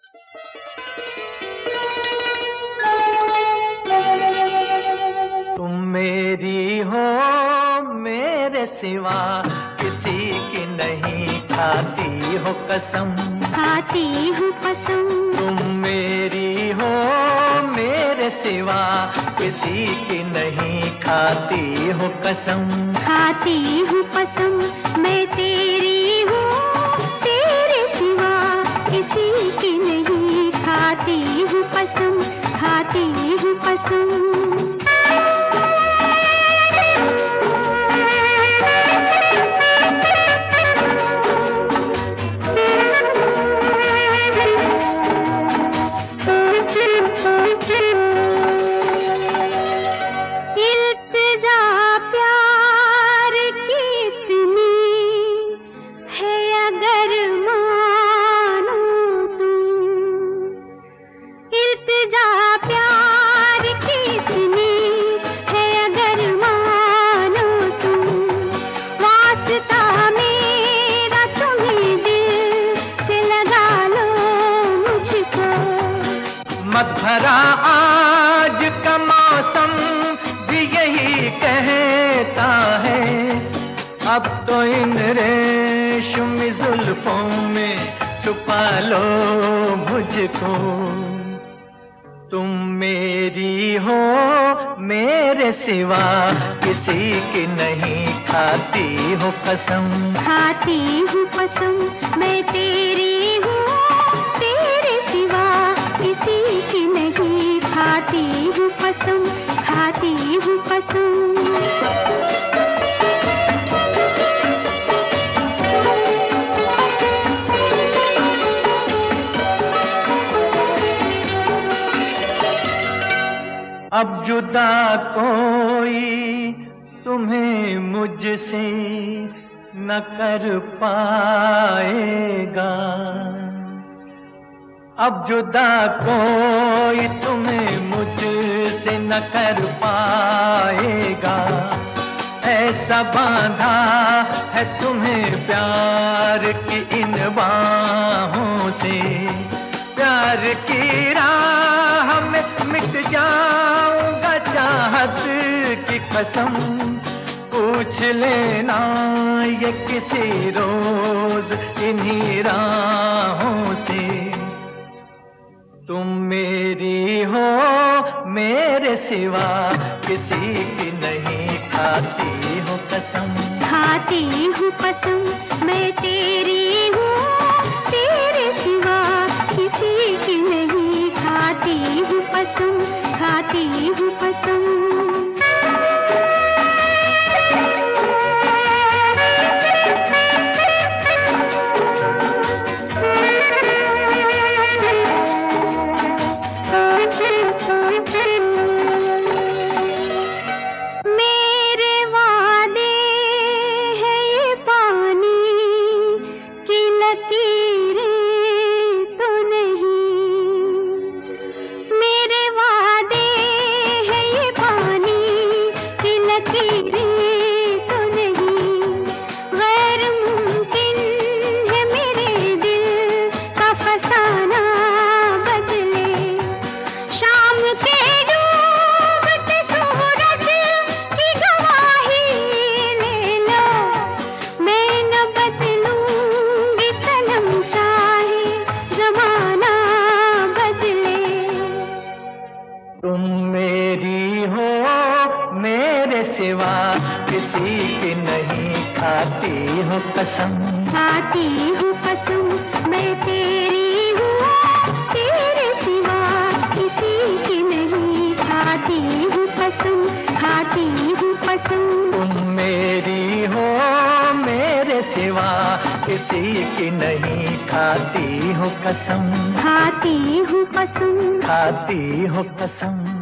तुम मेरी हो मेरे सिवा किसी की नहीं, खाती हो कसम, खाती हूँ कसम। तुम मेरी हो मेरे सिवा किसी की नहीं, खाती हो कसम, खाती हूँ कसम। मैं तेरी हूँ तेरे सिवा किसी की नहीं, खाती हूँ कसम, खाती हूँ कसम। मत भरा आज का मौसम भी यही कहता है, अब तो इन रेशमी जुल्फों में छुपा लो मुझको। तुम मेरी हो मेरे सिवा किसी की नहीं, खाती हो कसम, खाती हूँ कसम। मैं तेरी हूँ तेरे सिवा किसी की नहीं, खाती हूँ कसम, खाती हूँ कसम। अब जुदा कोई तुम्हें मुझसे न कर पाएगा, अब जुदा कोई तुम्हें मुझसे न कर पाएगा। ऐसा बांधा है तुम्हें प्यार की इन बाहों से, प्यार की राह में मिट जाऊंगा चाहत की कसम। पूछ लेना ये किसी रोज इन्हीं राहों से। तुम मेरी हो मेरे सिवा किसी की नहीं, खाती हो कसम, खाती हूँ कसम। मैं तेरी हूँ तेरे सिवा किसी की नहीं, खाती हूँ कसम, खाती हूँ कसम। तुम मेरी हो मेरे सिवा किसी की नहीं, खाती हो कसम, खाती हूँ कसम। मैं तेरी हूँ तेरे सिवा किसी की नहीं, खाती हूँ कसम, खाती हूँ कसम। तुम मेरी हो मेरे सिवा किसी की नहीं, खाती हो कसम, खाती हूँ कसम, खाती हो कसम।